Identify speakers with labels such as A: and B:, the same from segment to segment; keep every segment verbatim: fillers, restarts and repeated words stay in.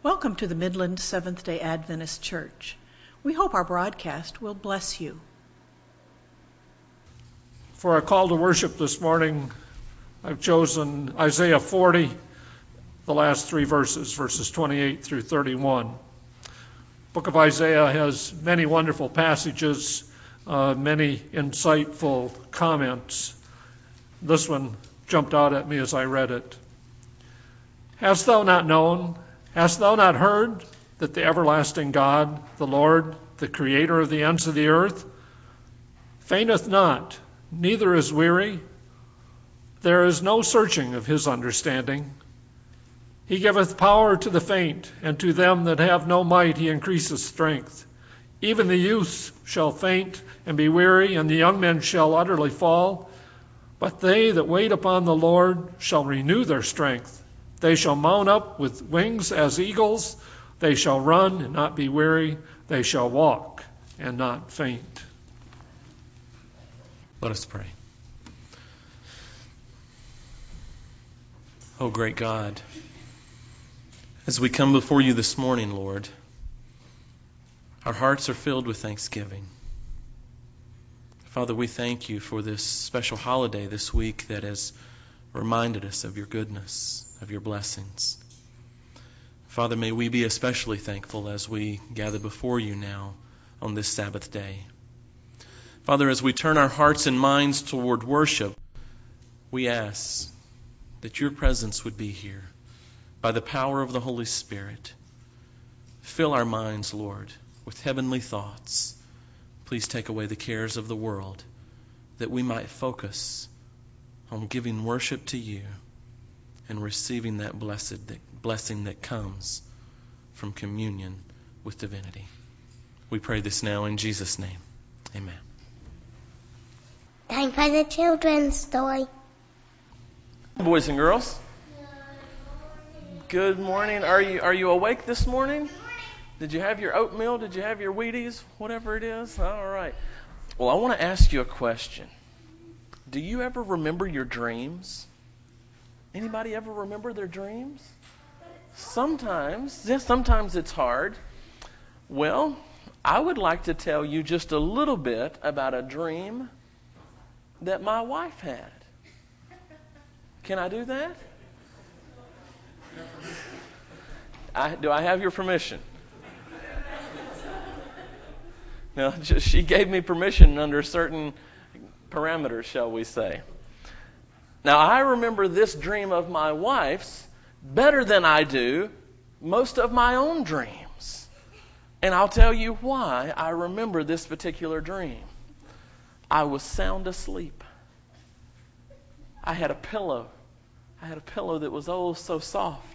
A: Welcome to the Midland Seventh-day Adventist Church. We hope our broadcast will bless you.
B: For our call to worship this morning, I've chosen Isaiah forty, the last three verses, verses twenty-eight through thirty-one. The book of Isaiah has many wonderful passages, uh, many insightful comments. This one jumped out at me as I read it. Hast thou not known? Hast thou not heard that the everlasting God, the Lord, the creator of the ends of the earth, fainteth not, neither is weary? There is no searching of his understanding. He giveth power to the faint, and to them that have no might he increaseth strength. Even the youths shall faint and be weary, and the young men shall utterly fall. But they that wait upon the Lord shall renew their strength. They shall mount up with wings as eagles. They shall run and not be weary. They shall walk and not faint.
C: Let us pray. Oh, great God, as we come before you this morning, Lord, our hearts are filled with thanksgiving. Father, we thank you for this special holiday this week that has reminded us of your goodness, of your blessings. Father, may we be especially thankful as we gather before you now on this Sabbath day. Father, as we turn our hearts and minds toward worship, we ask that your presence would be here by the power of the Holy Spirit. Fill our minds, Lord, with heavenly thoughts. Please take away the cares of the world, that we might focus on giving worship to you and receiving that blessed that blessing that comes from communion with divinity. We pray this now in Jesus' name. Amen.
D: Time for the children's story.
C: Boys and girls, good morning. Are you are you awake this morning? Did you have your oatmeal? Did you have your Wheaties? Whatever it is. All right. Well, I want to ask you a question. Do you ever remember your dreams? Anybody ever remember their dreams? Sometimes, yes, sometimes it's hard. Well, I would like to tell you just a little bit about a dream that my wife had. Can I do that? I, do I have your permission? No, she gave me permission under certain parameters, shall we say. Now, I remember this dream of my wife's better than I do most of my own dreams. And I'll tell you why I remember this particular dream. I was sound asleep. I had a pillow. I had a pillow that was oh so soft.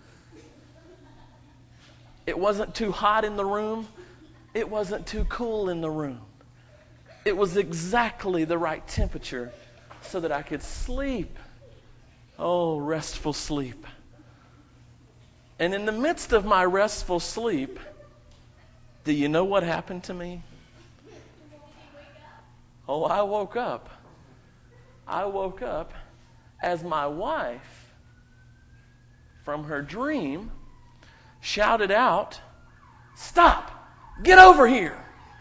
C: It wasn't too hot in the room. It wasn't too cool in the room. It was exactly the right temperature so that I could sleep. Oh, restful sleep. And in the midst of my restful sleep, do you know what happened to me? Oh, I woke up. I woke up as my wife, from her dream, shouted out, "Stop! Get over here!"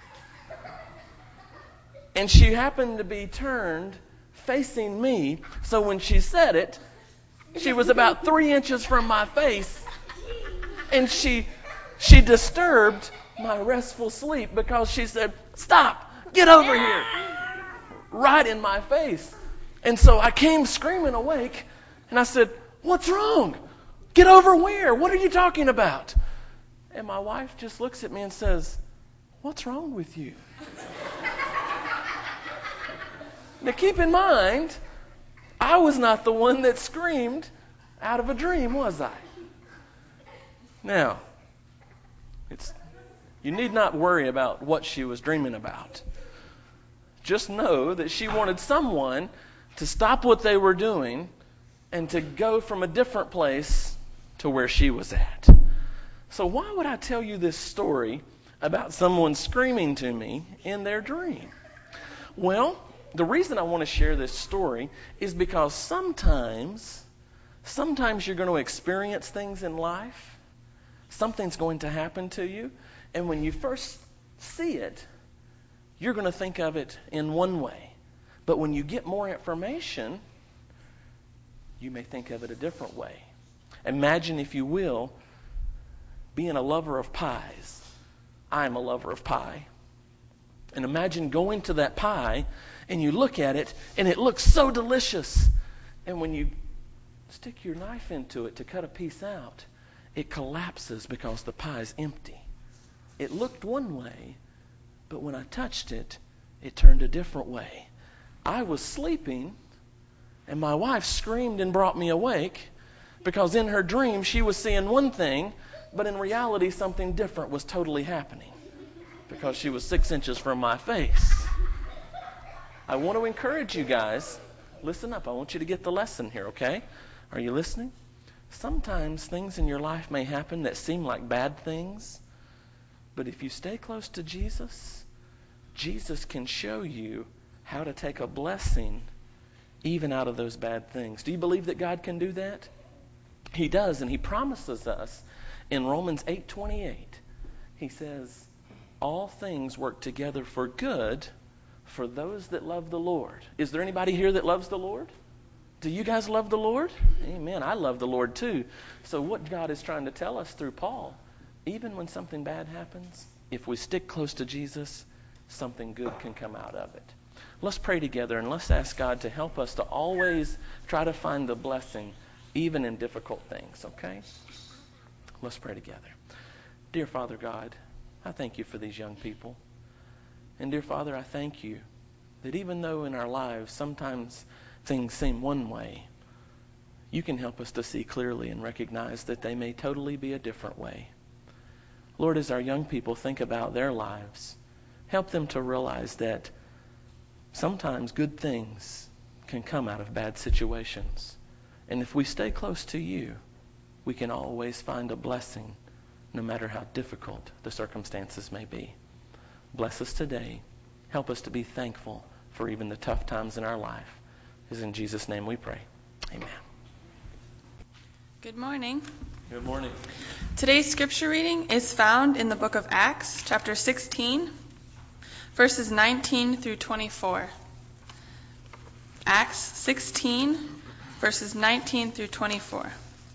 C: And she happened to be turned facing me, so when she said it, she was about three inches from my face, and she she disturbed my restful sleep because she said, "Stop! Get over here!" right in my face. And so I came screaming awake, and I said, "What's wrong? Get over where? What are you talking about?" And my wife just looks at me and says, "What's wrong with you?" Now keep in mind, I was not the one that screamed out of a dream, was I? Now, it's you need not worry about what she was dreaming about. Just know that she wanted someone to stop what they were doing and to go from a different place to where she was at. So why would I tell you this story about someone screaming to me in their dream? Well, the reason I want to share this story is because sometimes, sometimes you're going to experience things in life Something's going to happen to you, and when you first see it, you're going to think of it in one way. But when you get more information, you may think of it a different way. Imagine, if you will, being a lover of pies. I'm a lover of pie. And imagine going to that pie, and you look at it, and it looks so delicious. And when you stick your knife into it to cut a piece out, it collapses because the pie is empty. It looked one way, but when I touched it, it turned a different way. I was sleeping, and my wife screamed and brought me awake because in her dream she was seeing one thing, but in reality something different was totally happening because she was six inches from my face. I want to encourage you guys. Listen up. I want you to get the lesson here, okay? Are you listening? Sometimes things in your life may happen that seem like bad things, but if you stay close to Jesus, Jesus can show you how to take a blessing even out of those bad things. Do you believe that God can do that? He does, and He promises us in Romans eight twenty-eight. He says, all things work together for good for those that love the Lord. Is there anybody here that loves the Lord? Do you guys love the Lord? Amen. I love the Lord too. So what God is trying to tell us through Paul, even when something bad happens, if we stick close to Jesus, something good can come out of it. Let's pray together and let's ask God to help us to always try to find the blessing even in difficult things, okay? Let's pray together. Dear Father God, I thank you for these young people. And dear Father, I thank you that even though in our lives sometimes things seem one way, you can help us to see clearly and recognize that they may totally be a different way. Lord, as our young people think about their lives, help them to realize that sometimes good things can come out of bad situations. And if we stay close to you, we can always find a blessing no matter how difficult the circumstances may be. Bless us today. Help us to be thankful for even the tough times in our life. It's in Jesus' name we pray. Amen.
E: Good morning.
C: Good morning.
E: Today's scripture reading is found in the book of Acts, chapter sixteen, verses nineteen through twenty-four. Acts sixteen, verses nineteen through twenty-four.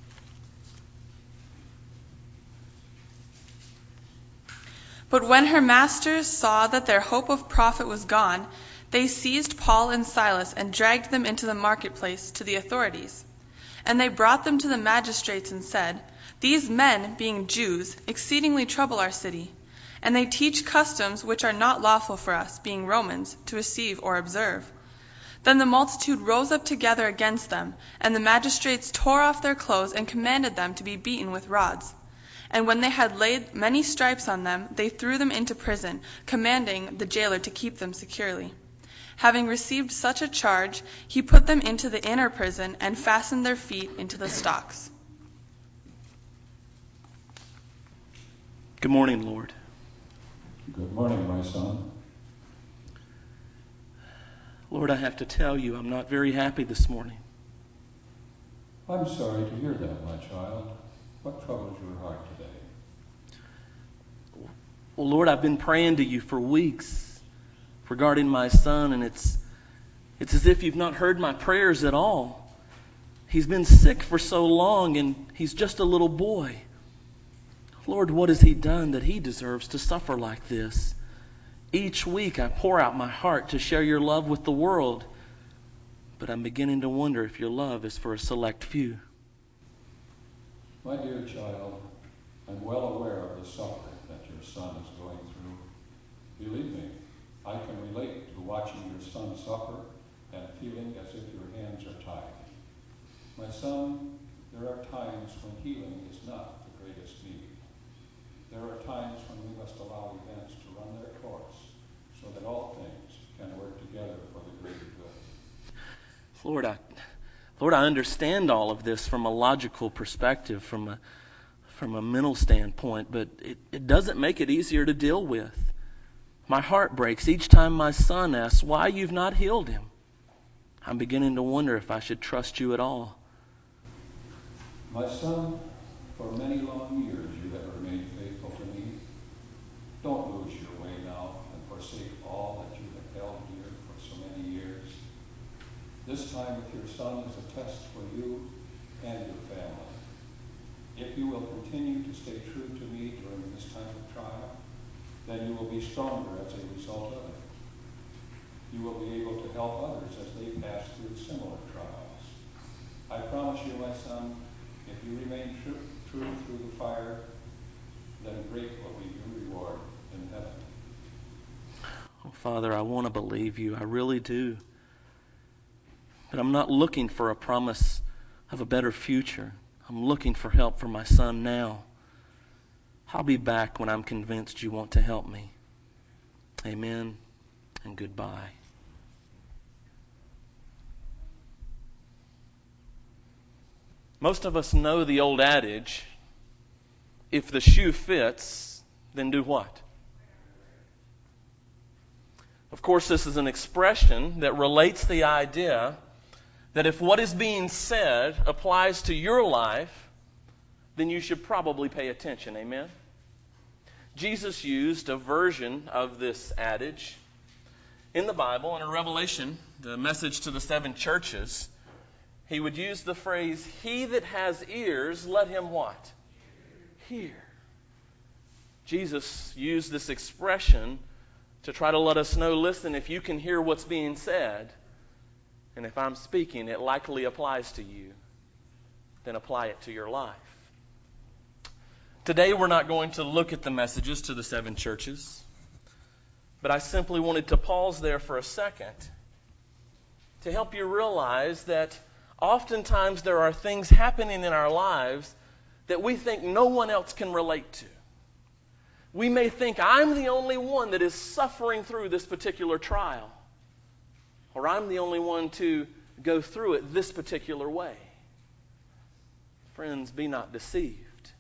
E: But when her masters saw that their hope of profit was gone, they seized Paul and Silas and dragged them into the marketplace to the authorities. And they brought them to the magistrates and said, These men, being Jews, exceedingly trouble our city, and they teach customs which are not lawful for us, being Romans, to receive or observe. Then the multitude rose up together against them, and the magistrates tore off their clothes and commanded them to be beaten with rods. And when they had laid many stripes on them, they threw them into prison, commanding the jailer to keep them securely. Having received such a charge, he put them into the inner prison and fastened their feet into the stocks.
C: Good morning, Lord.
F: Good morning, my son.
C: Lord, I have to tell you, I'm not very happy this morning.
F: I'm sorry to hear that, my child. What troubles your heart today?
C: Well, Lord, I've been praying to you for weeks regarding my son, and it's it's as if you've not heard my prayers at all. He's been sick for so long, and he's just a little boy. Lord, what has he done that he deserves to suffer like this? Each week I pour out my heart to share your love with the world, but I'm beginning to wonder if your love is for a select few.
F: My dear child, I'm well aware of the suffering that your son is going through. Believe me, I can relate to watching your son suffer and feeling as if your hands are tied. My son, there are times when healing is not the greatest need. There are times when we must allow events to run their course so that all things can work together for the greater good.
C: Lord, I, Lord, I understand all of this from a logical perspective, from a from a mental standpoint, but it, it doesn't make it easier to deal with. My heart breaks each time my son asks why you've not healed him. I'm beginning to wonder if I should trust you at all.
F: My son, for many long years you have son is a test for you and your family. If you will continue to stay true to me during this time of trial, then you will be stronger as a result of it. You will be able to help others as they pass through similar trials. I promise you, my son, if you remain true, true through the fire, then great will be your reward in heaven.
C: Oh, Father, I want to believe you. I really do. But I'm not looking for a promise of a better future. I'm looking for help for my son now. I'll be back when I'm convinced you want to help me. Amen and goodbye. Most of us know the old adage, if the shoe fits, then do what? Of course, this is an expression that relates the idea that if what is being said applies to your life, then you should probably pay attention. Amen? Jesus used a version of this adage in the Bible. And in Revelation, the message to the seven churches, he would use the phrase, he that has ears, let him what? Hear. Jesus used this expression to try to let us know, listen, if you can hear what's being said, and if I'm speaking, it likely applies to you, then apply it to your life. Today we're not going to look at the messages to the seven churches, but I simply wanted to pause there for a second to help you realize that oftentimes there are things happening in our lives that we think no one else can relate to. We may think I'm the only one that is suffering through this particular trial, or I'm the only one to go through it this particular way. Friends, be not deceived.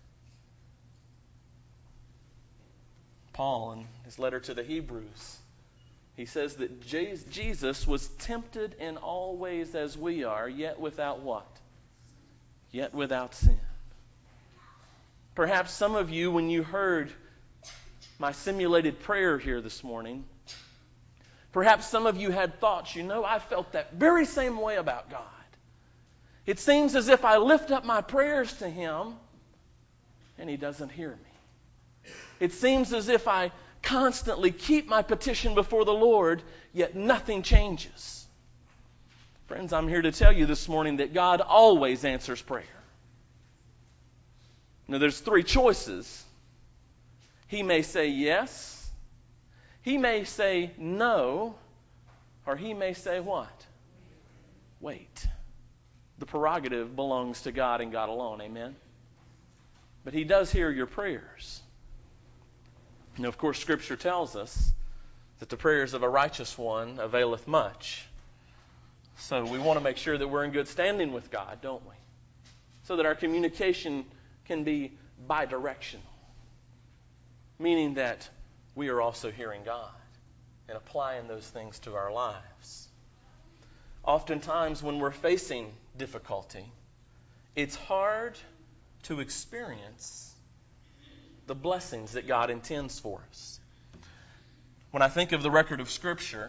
C: Paul, in his letter to the Hebrews, he says that Jesus was tempted in all ways as we are, yet without what? Yet without sin. Perhaps some of you, when you heard my simulated prayer here this morning, perhaps some of you had thoughts, you know, I felt that very same way about God. It seems as if I lift up my prayers to Him and He doesn't hear me. It seems as if I constantly keep my petition before the Lord, yet nothing changes. Friends, I'm here to tell you this morning that God always answers prayer. Now, there's three choices. He may say yes, He may say no, or He may say what? Wait. The prerogative belongs to God and God alone, amen? But He does hear your prayers. Now, of course, Scripture tells us that the prayers of a righteous one availeth much. So we want to make sure that we're in good standing with God, don't we? So that our communication can be bidirectional. Meaning that we are also hearing God and applying those things to our lives. Oftentimes when we're facing difficulty, it's hard to experience the blessings that God intends for us. When I think of the record of Scripture,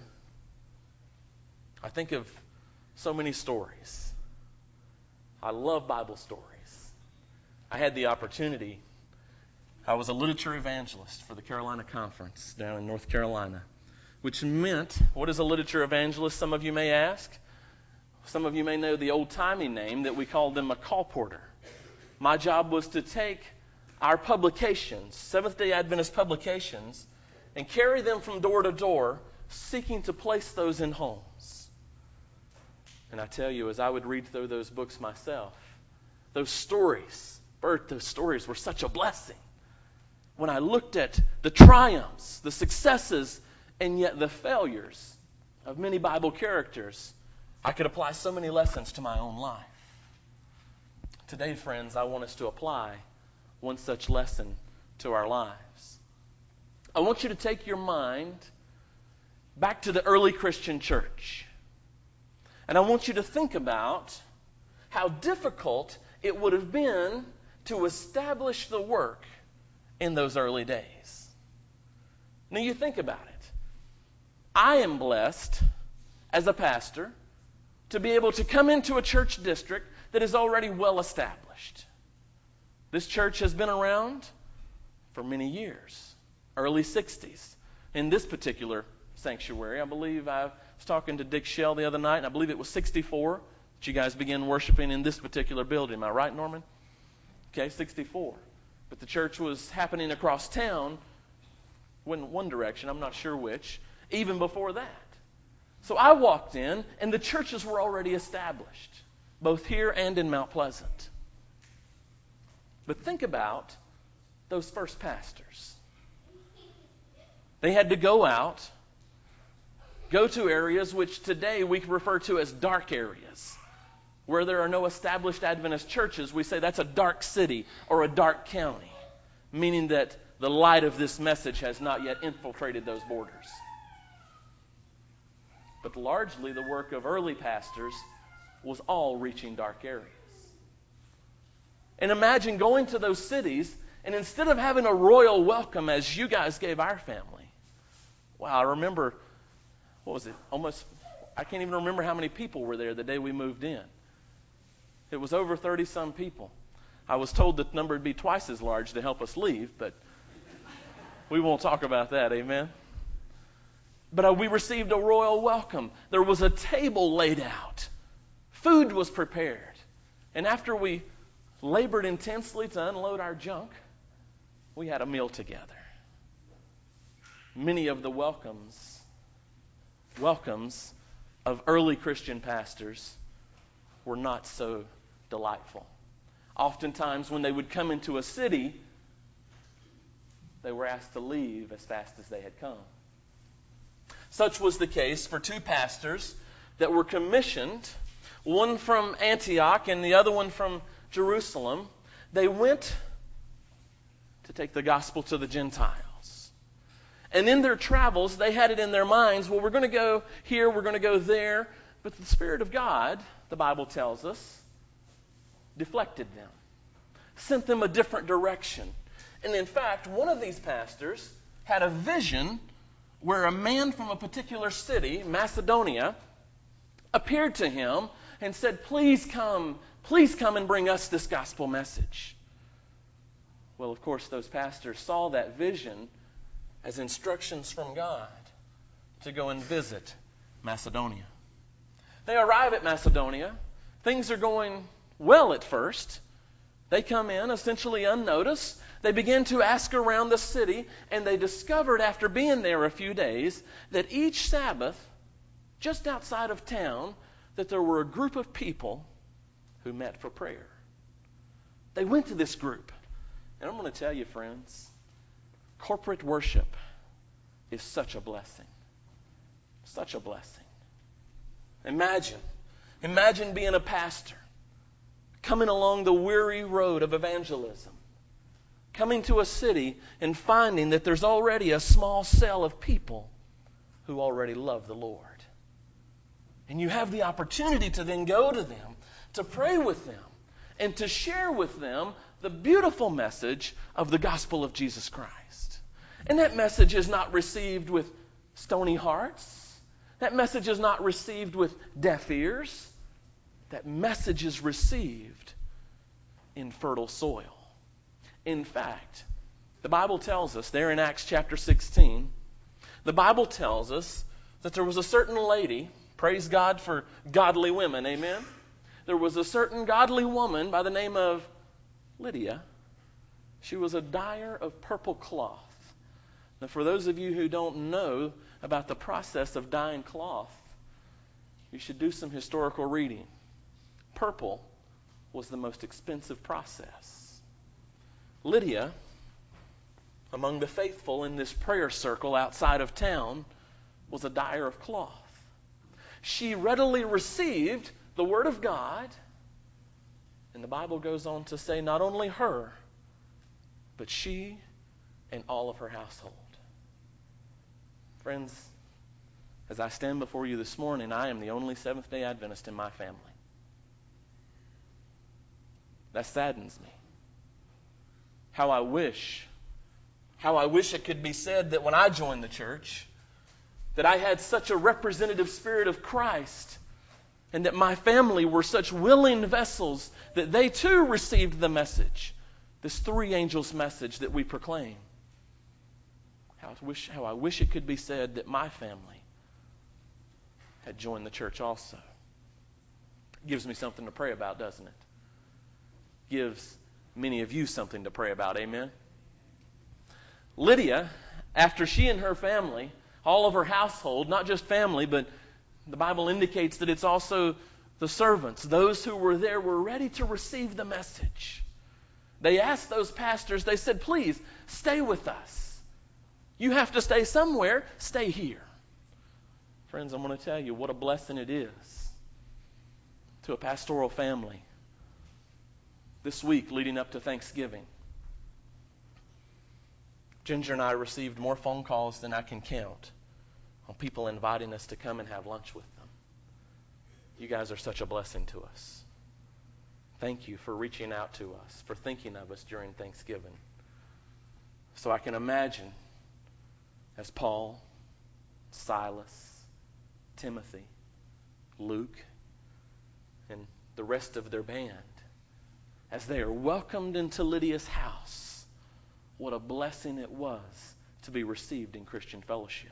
C: I think of so many stories. I love Bible stories. I had the opportunity, I was a literature evangelist for the Carolina Conference down in North Carolina, which meant, what is a literature evangelist, some of you may ask? Some of you may know the old-timey name that we called them a colporteur. My job was to take our publications, Seventh-day Adventist publications, and carry them from door to door, seeking to place those in homes. And I tell you, as I would read through those books myself, those stories, Bert, those stories were such a blessing. When I looked at the triumphs, the successes, and yet the failures of many Bible characters, I could apply so many lessons to my own life. Today, friends, I want us to apply one such lesson to our lives. I want you to take your mind back to the early Christian church. And I want you to think about how difficult it would have been to establish the work in those early days. Now you think about it. I am blessed as a pastor to be able to come into a church district that is already well established. This church has been around for many years, early sixties. In this particular sanctuary, I believe I was talking to Dick Shell the other night, and I believe it was sixty-four that you guys began worshiping in this particular building. Am I right, Norman? Okay, sixty-four. But the church was happening across town, in one direction, I'm not sure which, even before that. So I walked in, and the churches were already established, both here and in Mount Pleasant. But think about those first pastors. They had to go out, go to areas which today we refer to as dark areas. Where there are no established Adventist churches, we say that's a dark city or a dark county, meaning that the light of this message has not yet infiltrated those borders. But largely the work of early pastors was all reaching dark areas. And imagine going to those cities, and instead of having a royal welcome as you guys gave our family, wow, I remember, what was it, almost, I can't even remember how many people were there the day we moved in. It was over thirty-some people. I was told that number would be twice as large to help us leave, but we won't talk about that, amen? But uh, we received a royal welcome. There was a table laid out. Food was prepared. And after we labored intensely to unload our junk, we had a meal together. Many of the welcomes, welcomes of early Christian pastors were not so delightful. Oftentimes when they would come into a city, they were asked to leave as fast as they had come. Such was the case for two pastors that were commissioned, one from Antioch and the other one from Jerusalem. They went to take the gospel to the Gentiles. And in their travels, they had it in their minds, well, we're going to go here, we're going to go there. But the Spirit of God, the Bible tells us, deflected them, sent them a different direction. And in fact, one of these pastors had a vision where a man from a particular city, Macedonia, appeared to him and said, please come, please come and bring us this gospel message. Well, of course, those pastors saw that vision as instructions from God to go and visit Macedonia. They arrive at Macedonia. Things are going well at first. They come in essentially unnoticed. They begin to ask around the city, and they discovered after being there a few days that each Sabbath, just outside of town, that there were a group of people who met for prayer. They went to this group. And I'm going to tell you, friends, corporate worship is such a blessing. Such a blessing. Imagine, imagine being a pastor, coming along the weary road of evangelism, coming to a city and finding that there's already a small cell of people who already love the Lord. And you have the opportunity to then go to them, to pray with them, and to share with them the beautiful message of the gospel of Jesus Christ. And that message is not received with stony hearts. That message is not received with deaf ears. That message is received in fertile soil. In fact, the Bible tells us there in Acts chapter sixteen, the Bible tells us that there was a certain lady, praise God for godly women, amen? There was a certain godly woman by the name of Lydia. She was a dyer of purple cloth. Now, for those of you who don't know about the process of dyeing cloth, you should do some historical reading. Purple was the most expensive process. Lydia, among the faithful in this prayer circle outside of town, was a dyer of cloth. She readily received the Word of God, and the Bible goes on to say not only her, but she and all of her household. Friends, as I stand before you this morning, I am the only Seventh-day Adventist in my family. That saddens me. How I wish, how I wish it could be said that when I joined the church, that I had such a representative spirit of Christ and that my family were such willing vessels that they too received the message, this three angels message that we proclaim. How I wish, how I wish it could be said that my family had joined the church also. Gives me something to pray about, doesn't it? Gives many of you something to pray about, amen? Lydia, after she and her family, all of her household, not just family, but the Bible indicates that it's also the servants, those who were there were ready to receive the message. They asked those pastors, they said, please, stay with us. You have to stay somewhere, stay here. Friends, I'm going to tell you what a blessing it is to a pastoral family this week leading up to Thanksgiving. Ginger and I received more phone calls than I can count on people inviting us to come and have lunch with them. You guys are such a blessing to us. Thank you for reaching out to us, for thinking of us during Thanksgiving. So I can imagine as Paul, Silas, Timothy, Luke, and the rest of their band, as they are welcomed into Lydia's house, what a blessing it was to be received in Christian fellowship.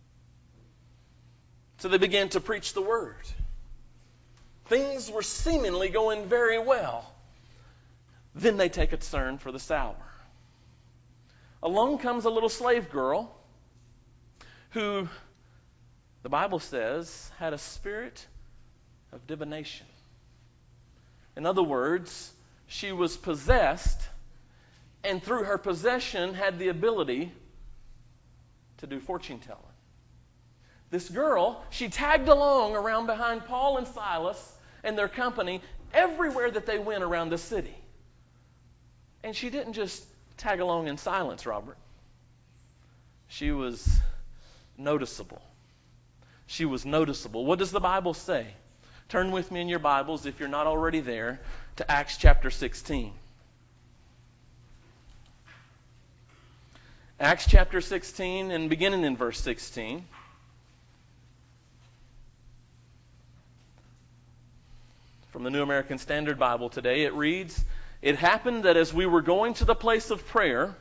C: So they began to preach the word. Things were seemingly going very well. Then they take a turn for the sour. Along comes a little slave girl who, the Bible says, had a spirit of divination. In other words, she was possessed, and through her possession had the ability to do fortune telling. This girl, she tagged along around behind Paul and Silas and their company everywhere that they went around the city. And she didn't just tag along in silence, Robert. She was noticeable. She was noticeable. What does the Bible say? Turn with me in your Bibles, if you're not already there, to Acts chapter sixteen. Acts chapter sixteen, and beginning in verse sixteen. From the New American Standard Bible today, it reads, "It happened that as we were going to the place of prayer,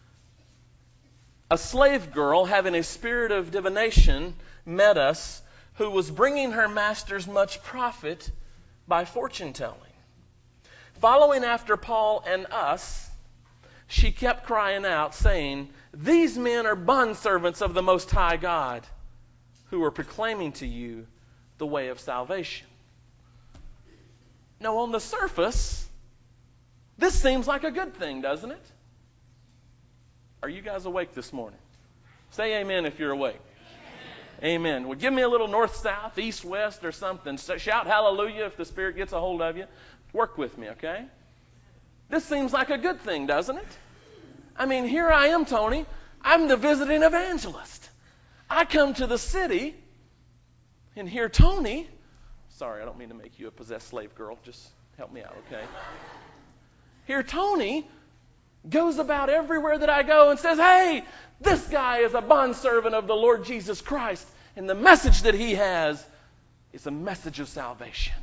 C: a slave girl having a spirit of divination met us, who was bringing her masters much profit by fortune telling. Following after Paul and us, she kept crying out, saying, 'These men are bondservants of the Most High God, who are proclaiming to you the way of salvation.'" Now, on the surface, this seems like a good thing, doesn't it? Are you guys awake this morning? Say amen if you're awake. Amen. Amen. Well, give me a little north, south, east, west, or something. So shout hallelujah if the Spirit gets a hold of you. Work with me, okay? This seems like a good thing, doesn't it? I mean, here I am, Tony. I'm the visiting evangelist. I come to the city, and here Tony... Sorry, I don't mean to make you a possessed slave girl. Just help me out, okay? Here Tony goes about everywhere that I go and says, "Hey, this guy is a bondservant of the Lord Jesus Christ, and the message that he has is a message of salvation."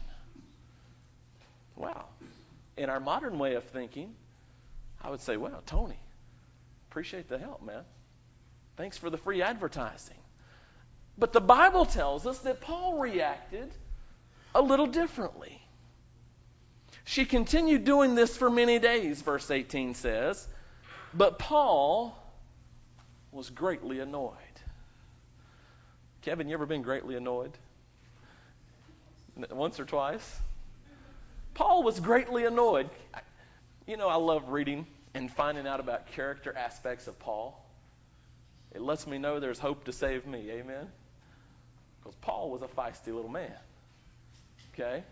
C: Wow. In our modern way of thinking, I would say, "Wow, Tony, appreciate the help, man. Thanks for the free advertising." But the Bible tells us that Paul reacted a little differently. She continued doing this for many days, verse eighteen says, but Paul was greatly annoyed. Kevin, you ever been greatly annoyed? Once or twice? Paul was greatly annoyed. You know, I love reading and finding out about character aspects of Paul. It lets me know there's hope to save me, amen? Because Paul was a feisty little man. Okay?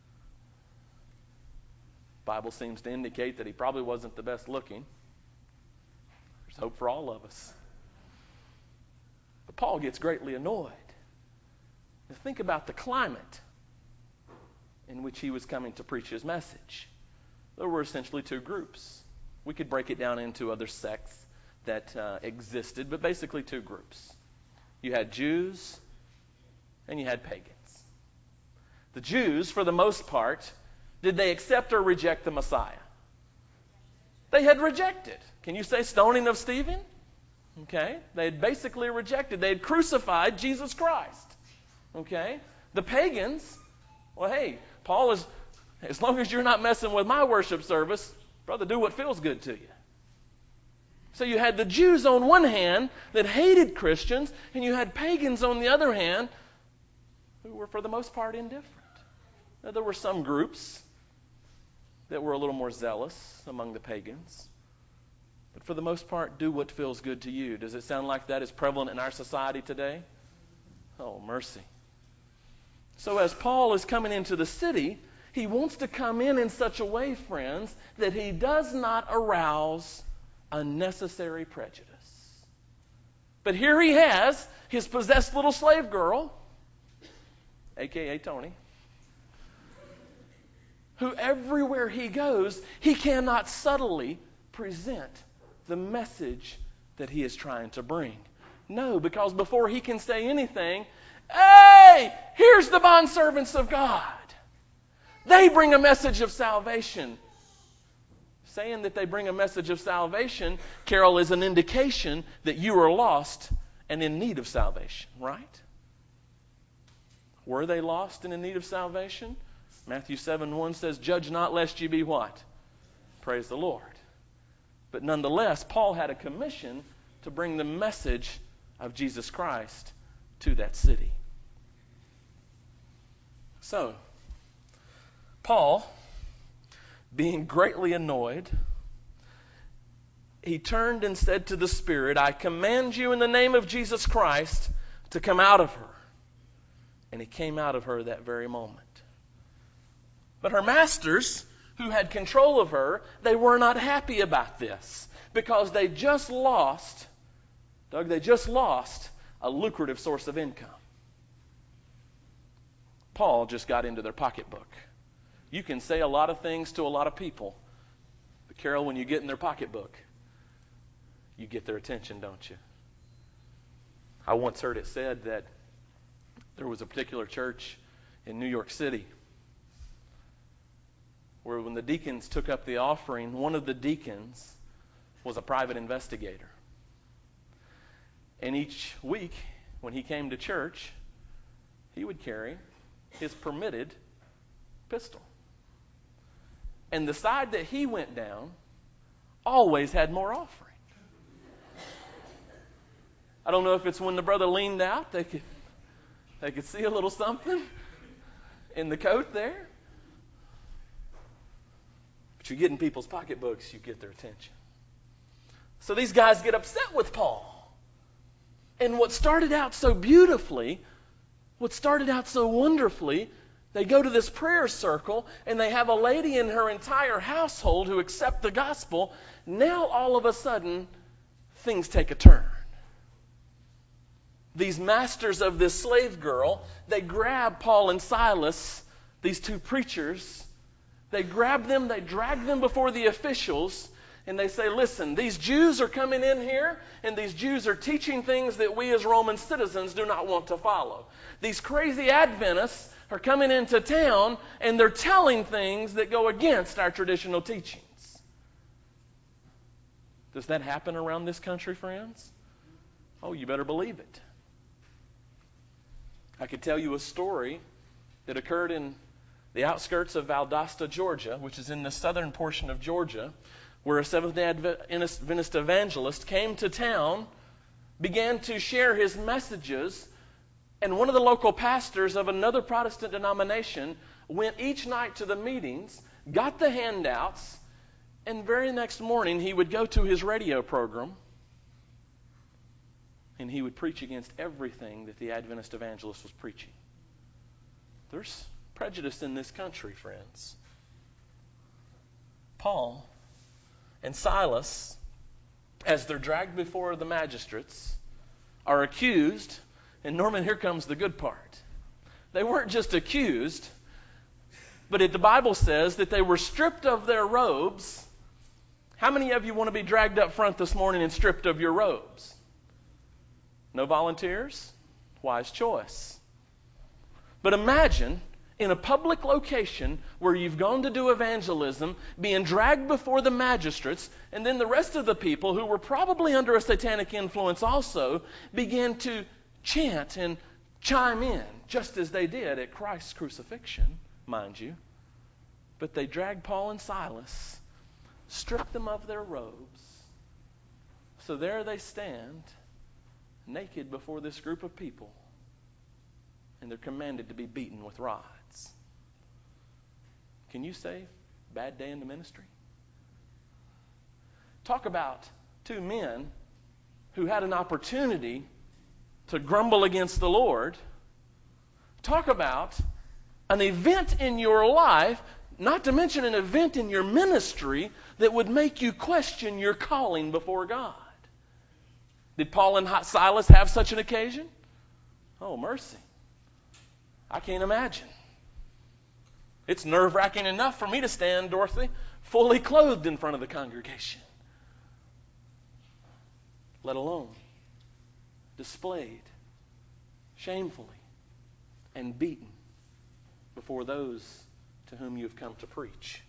C: Bible seems to indicate that he probably wasn't the best looking. There's hope for all of us. But Paul gets greatly annoyed. Now think about the climate in which he was coming to preach his message. There were essentially two groups. We could break it down into other sects that uh, existed, but basically two groups. You had Jews and you had pagans. The Jews, for the most part, did they accept or reject the Messiah? They had rejected. Can you say stoning of Stephen? Okay. They had basically rejected. They had crucified Jesus Christ. Okay. The pagans, well, hey, Paul is, as long as you're not messing with my worship service, brother, do what feels good to you. So you had the Jews on one hand that hated Christians, and you had pagans on the other hand who were for the most part indifferent. Now, there were some groups that were a little more zealous among the pagans. But for the most part, do what feels good to you. Does it sound like that is prevalent in our society today? Oh, mercy. So as Paul is coming into the city, he wants to come in in such a way, friends, that he does not arouse unnecessary prejudice. But here he has his possessed little slave girl, a k a. Tony, who everywhere he goes, he cannot subtly present the message that he is trying to bring. No, because before he can say anything, hey, here's the bondservants of God. They bring a message of salvation. Saying that they bring a message of salvation, Carol, is an indication that you are lost and in need of salvation, right? Were they lost and in need of salvation? Matthew seven one says, judge not lest you be what? Praise the Lord. But nonetheless, Paul had a commission to bring the message of Jesus Christ to that city. So, Paul, being greatly annoyed, he turned and said to the Spirit, I command you in the name of Jesus Christ to come out of her. And he came out of her that very moment. But her masters, who had control of her, they were not happy about this because they just lost, Doug, they just lost a lucrative source of income. Paul just got into their pocketbook. You can say a lot of things to a lot of people, but Carol, when you get in their pocketbook, you get their attention, don't you? I once heard it said that there was a particular church in New York City where when the deacons took up the offering, one of the deacons was a private investigator. And each week, when he came to church, he would carry his permitted pistol. And the side that he went down always had more offering. I don't know if it's when the brother leaned out, they could, they could see a little something in the coat there. But you get in people's pocketbooks, you get their attention. So these guys get upset with Paul. And what started out so beautifully, what started out so wonderfully, they go to this prayer circle and they have a lady in her entire household who accept the gospel. Now all of a sudden, things take a turn. These masters of this slave girl, they grab Paul and Silas, these two preachers. They grab them, they drag them before the officials, and they say, listen, these Jews are coming in here, and these Jews are teaching things that we as Roman citizens do not want to follow. These crazy Adventists are coming into town, and they're telling things that go against our traditional teachings. Does that happen around this country, friends? Oh, you better believe it. I could tell you a story that occurred in the outskirts of Valdosta, Georgia, which is in the southern portion of Georgia, where a Seventh-day Adventist evangelist came to town, began to share his messages, and one of the local pastors of another Protestant denomination went each night to the meetings, got the handouts, and very next morning he would go to his radio program and he would preach against everything that the Adventist evangelist was preaching. There's prejudice in this country, friends. Paul and Silas, as they're dragged before the magistrates, are accused, and Norman, here comes the good part. They weren't just accused, but it, the Bible says that they were stripped of their robes. How many of you want to be dragged up front this morning and stripped of your robes? No volunteers? Wise choice. But imagine in a public location where you've gone to do evangelism, being dragged before the magistrates, and then the rest of the people, who were probably under a satanic influence also, began to chant and chime in, just as they did at Christ's crucifixion, mind you. But they dragged Paul and Silas, stripped them of their robes. So there they stand, naked before this group of people, and they're commanded to be beaten with rods. Can you say, bad day in the ministry? Talk about two men who had an opportunity to grumble against the Lord. Talk about an event in your life, not to mention an event in your ministry, that would make you question your calling before God. Did Paul and Silas have such an occasion? Oh, mercy. I can't imagine. It's nerve-wracking enough for me to stand, Dorothy, fully clothed in front of the congregation, let alone displayed shamefully and beaten before those to whom you have come to preach.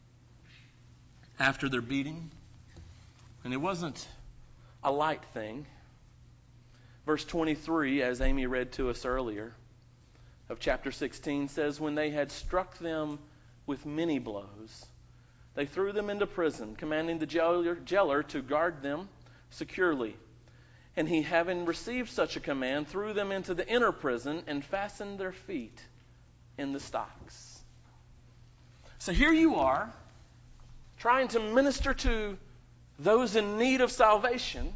C: After their beating, and it wasn't a light thing, verse twenty-three, as Amy read to us earlier, of chapter sixteen says, when they had struck them with many blows, they threw them into prison, commanding the jailer, jailer to guard them securely. And he, having received such a command, threw them into the inner prison and fastened their feet in the stocks. So here you are, trying to minister to those in need of salvation.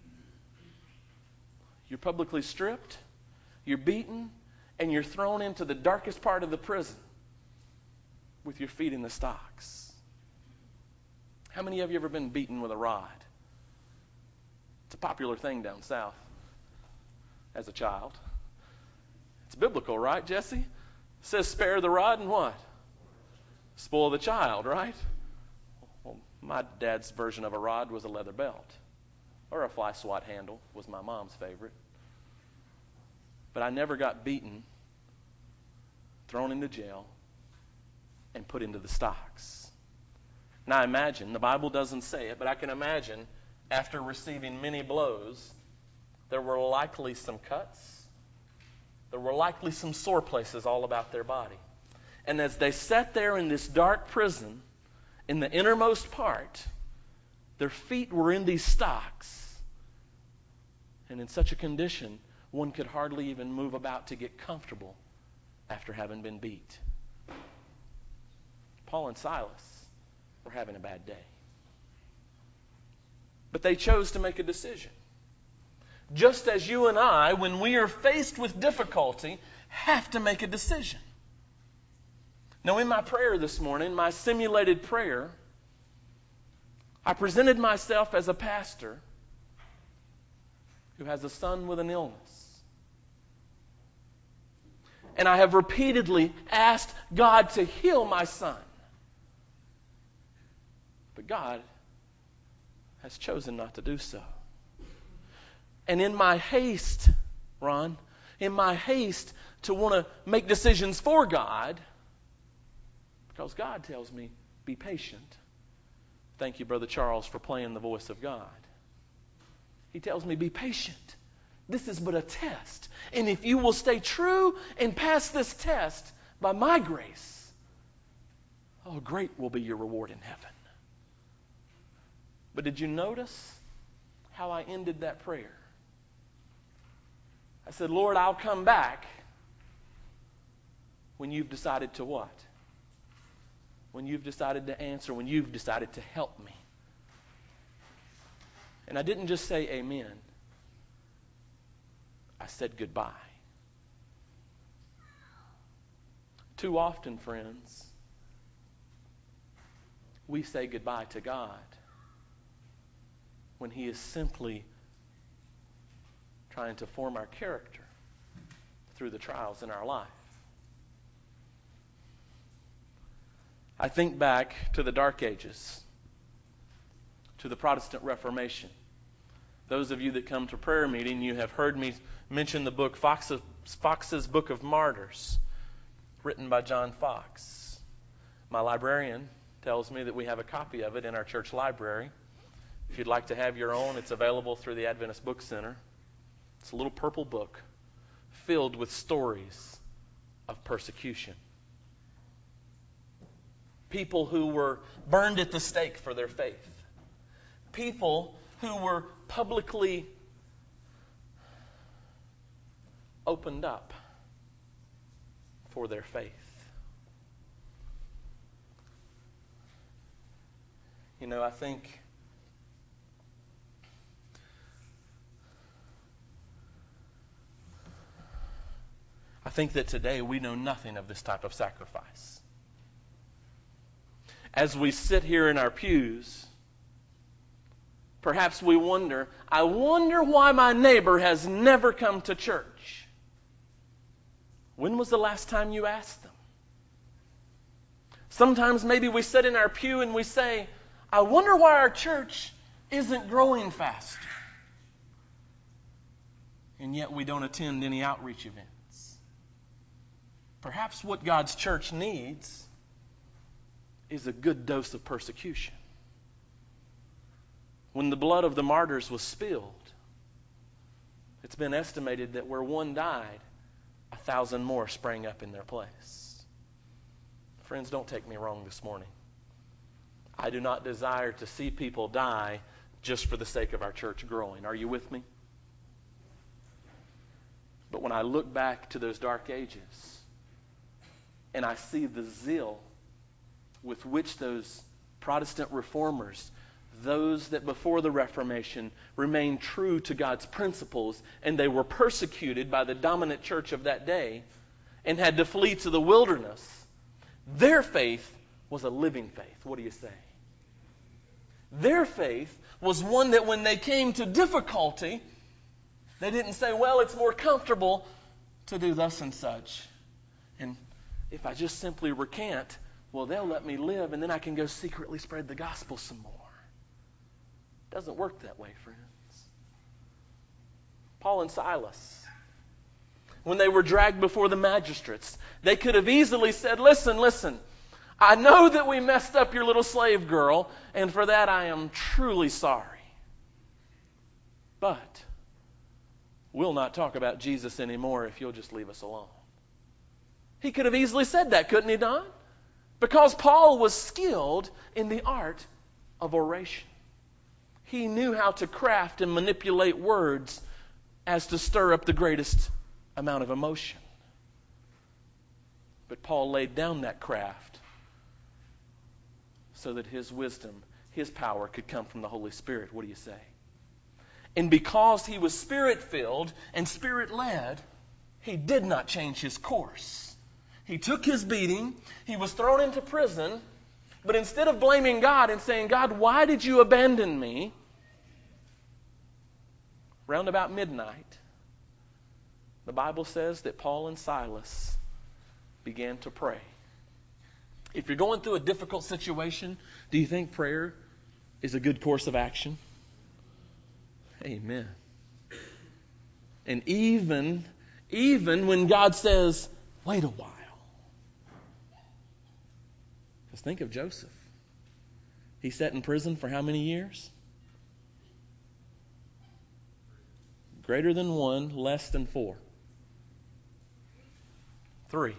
C: You're publicly stripped, you're beaten, and you're thrown into the darkest part of the prison with your feet in the stocks. How many of you have ever been beaten with a rod? It's a popular thing down south as a child. It's biblical, right, Jesse? It says spare the rod and what? Spoil the child, right? Well, my dad's version of a rod was a leather belt. Or a fly swat handle was my mom's favorite. But I never got beaten, thrown into jail, and put into the stocks. Now I imagine, the Bible doesn't say it, but I can imagine after receiving many blows, there were likely some cuts. There were likely some sore places all about their body. And as they sat there in this dark prison, in the innermost part, their feet were in these stocks. And in such a condition, one could hardly even move about to get comfortable after having been beat. Paul and Silas were having a bad day. But they chose to make a decision. Just as you and I, when we are faced with difficulty, have to make a decision. Now, in my prayer this morning, my simulated prayer, I presented myself as a pastor who has a son with an illness. And I have repeatedly asked God to heal my son. But God has chosen not to do so. And in my haste, Ron, in my haste to want to make decisions for God, because God tells me, be patient. Thank you, Brother Charles, for playing the voice of God. He tells me, be patient. This is but a test. And if you will stay true and pass this test by my grace, oh, great will be your reward in heaven. But did you notice how I ended that prayer? I said, Lord, I'll come back when you've decided to what? When you've decided to answer, when you've decided to help me. And I didn't just say amen. I said goodbye. Too often, friends, we say goodbye to God when He is simply trying to form our character through the trials in our life. I think back to the Dark Ages, to the Protestant Reformation. Those of you that come to prayer meeting, you have heard me mention the book Fox's, Fox's Book of Martyrs. written by John Fox. My librarian tells me that we have a copy of it in our church library. If you'd like to have your own, it's available through the Adventist Book Center. It's a little purple book filled with stories of persecution. People who were burned at the stake for their faith. People who were publicly opened up for their faith. You know, I think I think that today we know nothing of this type of sacrifice. As we sit here in our pews, perhaps we wonder, I wonder why my neighbor has never come to church. When was the last time you asked them? Sometimes maybe we sit in our pew and we say, I wonder why our church isn't growing faster. And yet we don't attend any outreach events. Perhaps what God's church needs is a good dose of persecution. When the blood of the martyrs was spilled, it's been estimated that where one died, a thousand more sprang up in their place. Friends, don't take me wrong this morning. I do not desire to see people die just for the sake of our church growing. Are you with me? But when I look back to those dark ages, and I see the zeal with which those Protestant reformers, those that before the Reformation remained true to God's principles, and they were persecuted by the dominant church of that day and had to flee to the wilderness, their faith was a living faith. What do you say? Their faith was one that when they came to difficulty, they didn't say, well, it's more comfortable to do thus and such. And if I just simply recant, well, they'll let me live, and then I can go secretly spread the gospel some more. It doesn't work that way, friends. Paul and Silas, when they were dragged before the magistrates, they could have easily said, listen, listen, I know that we messed up your little slave girl, and for that I am truly sorry. But we'll not talk about Jesus anymore if you'll just leave us alone. He could have easily said that, couldn't he, Don? Because Paul was skilled in the art of oration. He knew how to craft and manipulate words as to stir up the greatest amount of emotion. But Paul laid down that craft so that his wisdom, his power could come from the Holy Spirit. What do you say? And because he was Spirit-filled and Spirit-led, he did not change his course. He took his beating, he was thrown into prison, but instead of blaming God and saying, God, why did you abandon me? Round about midnight, the Bible says that Paul and Silas began to pray. If you're going through a difficult situation, do you think prayer is a good course of action? Amen. And even, even when God says, wait a while. Because think of Joseph. He sat in prison for how many years? Greater than one, less than four. Three.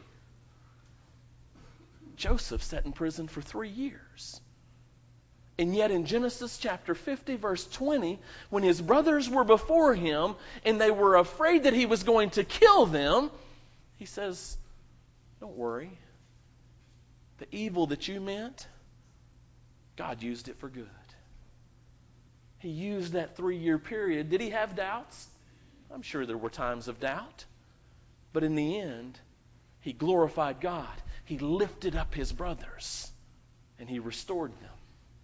C: Joseph sat in prison for three years. And yet in Genesis chapter fifty, verse twenty, when his brothers were before him and they were afraid that he was going to kill them, he says, don't worry. The evil that you meant, God used it for good. He used that three-year period. Did he have doubts? I'm sure there were times of doubt. But in the end, he glorified God. He lifted up his brothers and he restored them.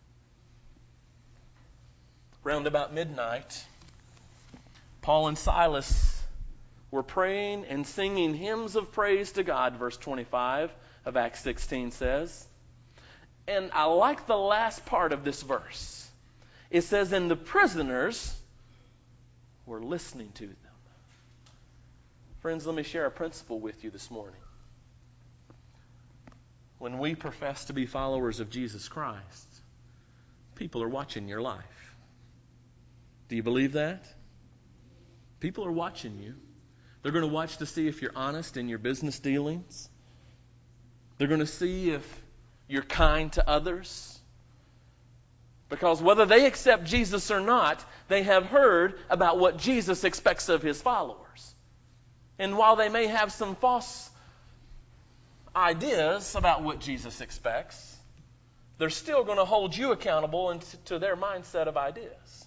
C: Round about midnight, Paul and Silas were praying and singing hymns of praise to God, verse twenty-five of Acts sixteen says. And I like the last part of this verse. It says, and the prisoners were listening to them. Friends, let me share a principle with you this morning. when we profess to be followers of Jesus Christ, people are watching your life. Do you believe that? People are watching you. They're going to watch to see if you're honest in your business dealings. They're going to see if you're kind to others. Because whether they accept Jesus or not, they have heard about what Jesus expects of his followers. And while they may have some false ideas about what Jesus expects, they're still going to hold you accountable to their mindset of ideas.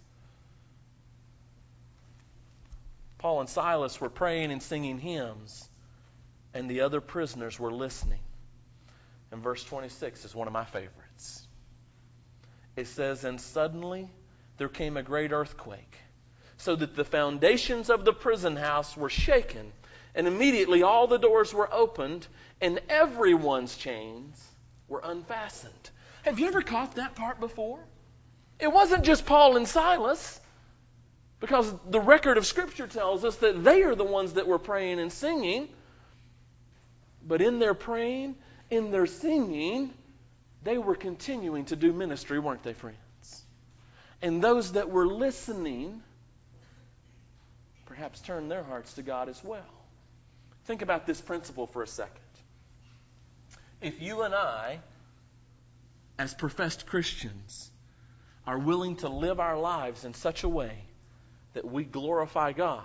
C: Paul and Silas were praying and singing hymns, and the other prisoners were listening. And verse twenty-six is one of my favorites. It says, "And suddenly there came a great earthquake, so that the foundations of the prison house were shaken, and immediately all the doors were opened, and everyone's chains were unfastened." Have you ever caught that part before? It wasn't just Paul and Silas, because the record of Scripture tells us that they are the ones that were praying and singing. But in their praying, in their singing, they were continuing to do ministry, weren't they, friends? And those that were listening perhaps turned their hearts to God as well. Think about this principle for a second. If you and I, as professed Christians, are willing to live our lives in such a way that we glorify God,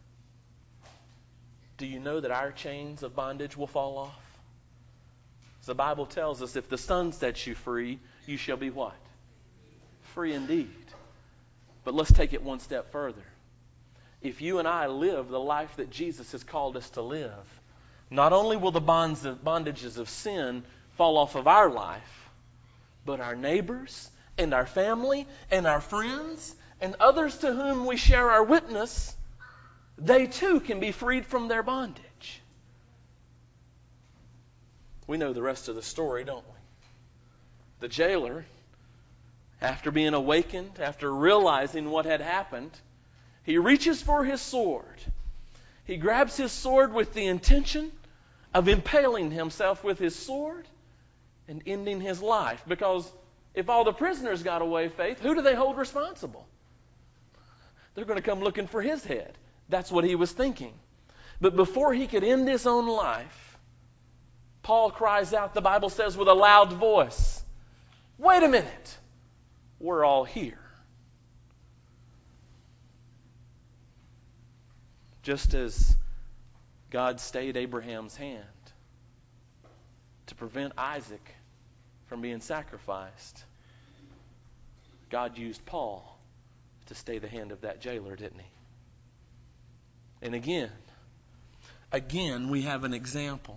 C: do you know that our chains of bondage will fall off? As the Bible tells us, if the Son sets you free, you shall be what? Free indeed. But let's take it one step further. If you and I live the life that Jesus has called us to live, not only will the bonds of bondages of sin fall off of our life, but our neighbors and our family and our friends and others to whom we share our witness, they too can be freed from their bondage. We know the rest of the story, don't we? The jailer, after being awakened, after realizing what had happened, he reaches for his sword. He grabs his sword with the intention of impaling himself with his sword and ending his life. Because if all the prisoners got away, Faith, who do they hold responsible? They're going to come looking for his head. That's what he was thinking. But before he could end his own life, Paul cries out, the Bible says, with a loud voice, "Wait a minute, we're all here." Just as God stayed Abraham's hand to prevent Isaac from being sacrificed, God used Paul to stay the hand of that jailer, didn't he? And again, again, we have an example.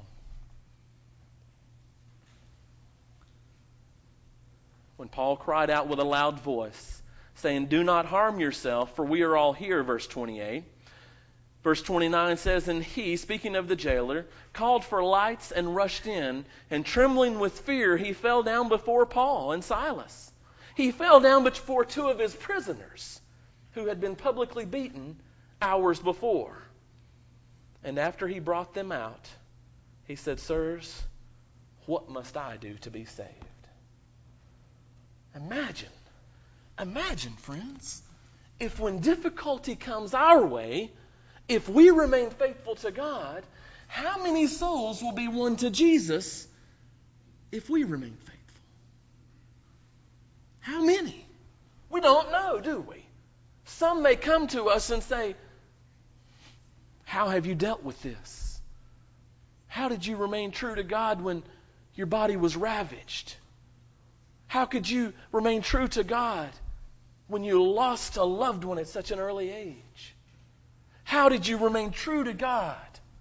C: When Paul cried out with a loud voice, saying, "Do not harm yourself, for we are all here," verse twenty-eight. Verse twenty-nine says, "And he," speaking of the jailer, "called for lights and rushed in, and trembling with fear, he fell down before Paul and Silas." He fell down before two of his prisoners who had been publicly beaten hours before. And after he brought them out, he said, "Sirs, what must I do to be saved?" Imagine, imagine, friends, if when difficulty comes our way, if we remain faithful to God, how many souls will be won to Jesus if we remain faithful? How many? We don't know, do we? Some may come to us and say, "How have you dealt with this? How did you remain true to God when your body was ravaged? How could you remain true to God when you lost a loved one at such an early age? How did you remain true to God?"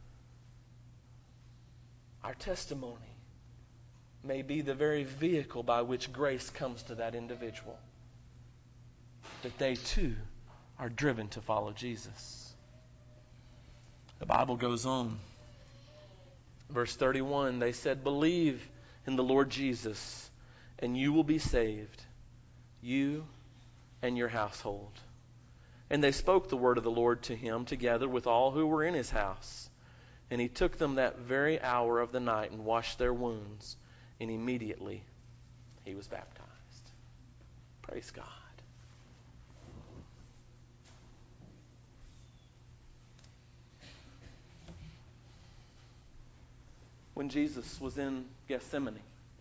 C: Our testimony may be the very vehicle by which grace comes to that individual, that they too are driven to follow Jesus. The Bible goes on. Verse thirty-one, they said, "Believe in the Lord Jesus, and you will be saved, you and your household." And they spoke the word of the Lord to him together with all who were in his house. And he took them that very hour of the night and washed their wounds. and immediately he was baptized. Praise God. When Jesus was in Gethsemane,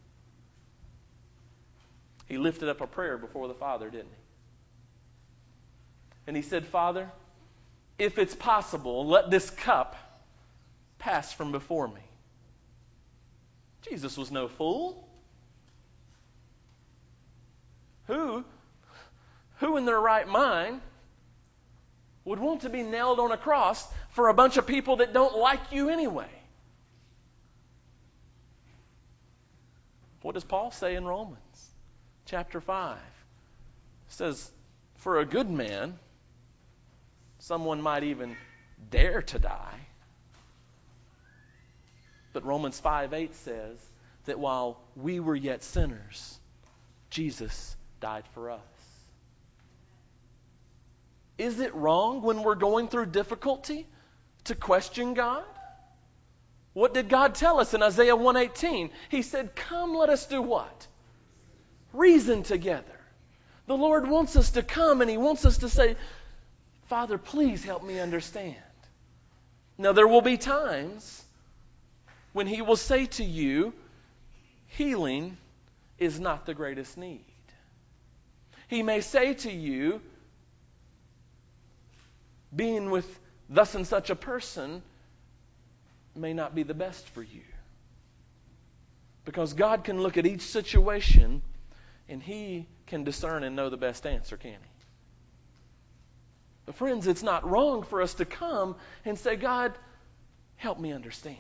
C: he lifted up a prayer before the Father, didn't he? And he said, Father, if it's possible, let this cup pass from before me. Jesus was no fool. Who, who in their right mind would want to be nailed on a cross for a bunch of people that don't like you anyway? What does Paul say in Romans chapter five? It says, for a good man, someone might even dare to die. But Romans five eight says that while we were yet sinners, Jesus died for us. Is it wrong when we're going through difficulty to question God? What did God tell us in Isaiah one eighteen? He said, come, let us do what? Reason together. The Lord wants us to come and He wants us to say, Father, please help me understand. Now, there will be times when He will say to you, healing is not the greatest need. He may say to you, being with thus and such a person may not be the best for you. Because God can look at each situation and He can discern and know the best answer, can He? But friends, it's not wrong for us to come and say, God, help me understand.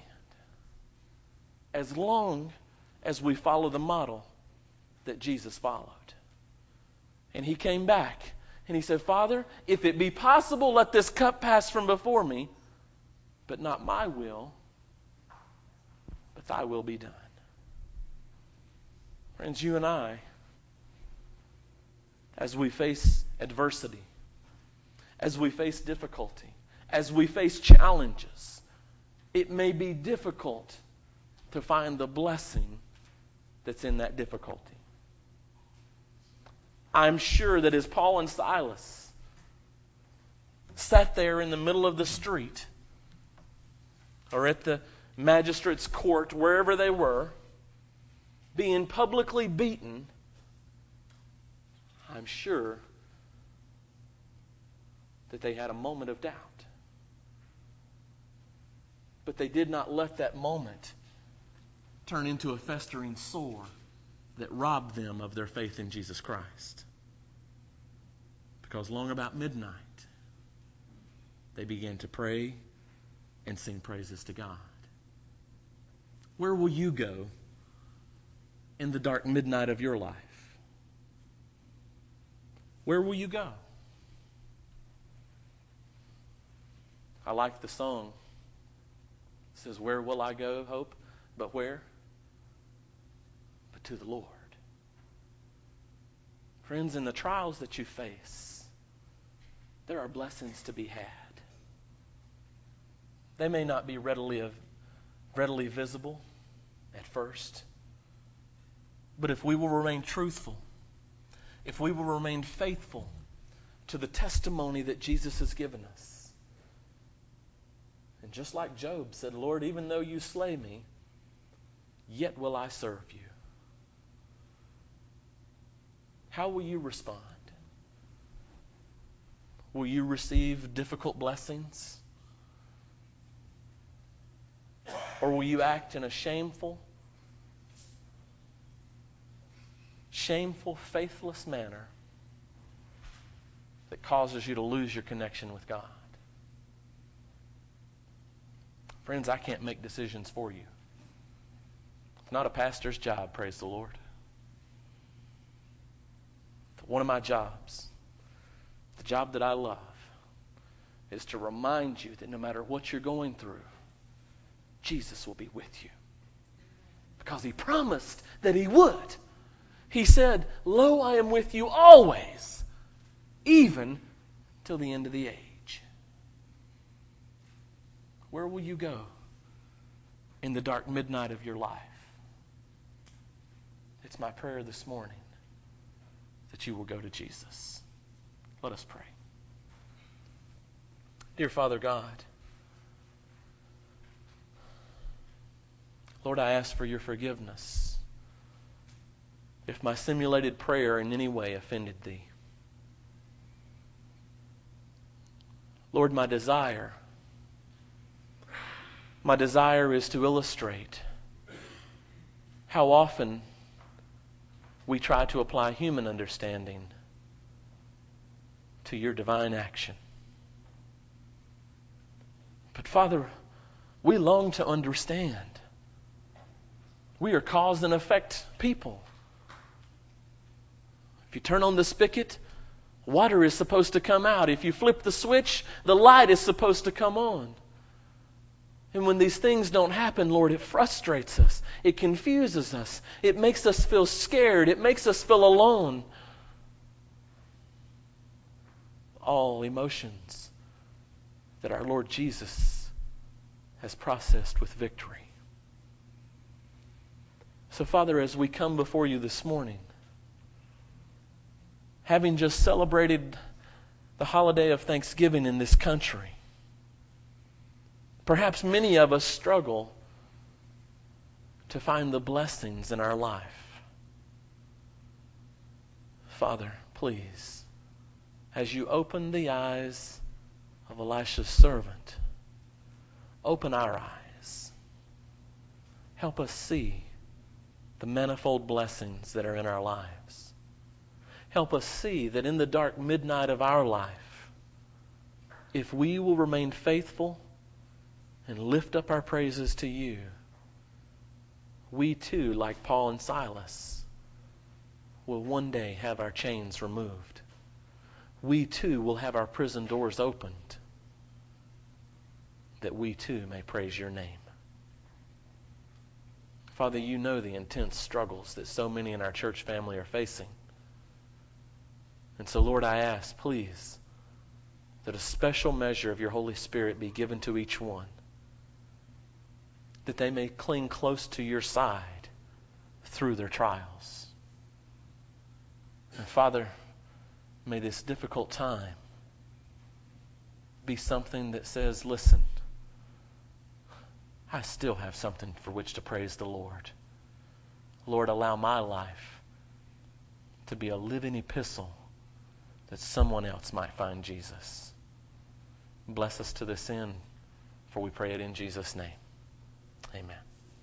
C: As long as we follow the model that Jesus followed. And He came back and He said, Father, if it be possible, let this cup pass from before me, but not my will, but Thy will be done. Friends, you and I, as we face adversity, as we face difficulty, as we face challenges, it may be difficult to find the blessing that's in that difficulty. I'm sure that as Paul and Silas sat there in the middle of the street or at the magistrate's court, wherever they were, being publicly beaten, I'm sure that they had a moment of doubt. But they did not let that moment turn into a festering sore that robbed them of their faith in Jesus Christ. Because long about midnight, they began to pray and sing praises to God. Where will you go in the dark midnight of your life? Where will you go? I like the song. It says, where will I go, hope? But where? But to the Lord. Friends, in the trials that you face, there are blessings to be had. They may not be readily, readily visible at first. But if we will remain truthful, if we will remain faithful to the testimony that Jesus has given us, and just like Job said, Lord, even though you slay me, yet will I serve you. How will you respond? Will you receive difficult blessings? Or will you act in a shameful, shameful, faithless manner that causes you to lose your connection with God? Friends, I can't make decisions for you. It's not a pastor's job, praise the Lord. One of my jobs, the job that I love, is to remind you that no matter what you're going through, Jesus will be with you. Because He promised that He would. He said, lo, I am with you always, even till the end of the age. Where will you go in the dark midnight of your life? It's my prayer this morning that you will go to Jesus. Let us pray. Dear Father God, Lord, I ask for your forgiveness if my simulated prayer in any way offended thee. Lord, my desire, my desire is to illustrate how often we try to apply human understanding to your divine action. But Father, we long to understand. We are cause and effect people. If you turn on the spigot, water is supposed to come out. If you flip the switch, the light is supposed to come on. And when these things don't happen, Lord, it frustrates us. It confuses us. It makes us feel scared. It makes us feel alone. All emotions that our Lord Jesus has processed with victory. So, Father, as we come before you this morning, having just celebrated the holiday of Thanksgiving in this country, perhaps many of us struggle to find the blessings in our life. Father, please, as you open the eyes of Elisha's servant, open our eyes. Help us see the manifold blessings that are in our lives. Help us see that in the dark midnight of our life, if we will remain faithful and lift up our praises to you, we too, like Paul and Silas, will one day have our chains removed. We too will have our prison doors opened, that we too may praise your name. Father, you know the intense struggles that so many in our church family are facing. And so, Lord, I ask, please, that a special measure of your Holy Spirit be given to each one, that they may cling close to your side through their trials. And Father, may this difficult time be something that says, listen, I still have something for which to praise the Lord. Lord, allow my life to be a living epistle that someone else might find Jesus. Bless us to this end, for we pray it in Jesus' name. Amen.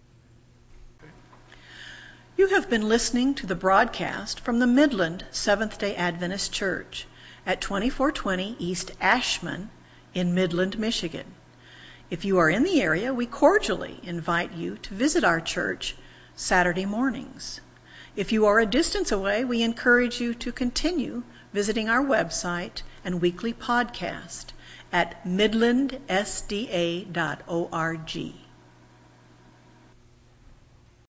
A: You have been listening to the broadcast from the Midland Seventh-day Adventist Church at twenty-four twenty East Ashman in Midland, Michigan. If you are in the area, we cordially invite you to visit our church Saturday mornings. If you are a distance away, we encourage you to continue visiting our website and weekly podcast at midland s d a dot org.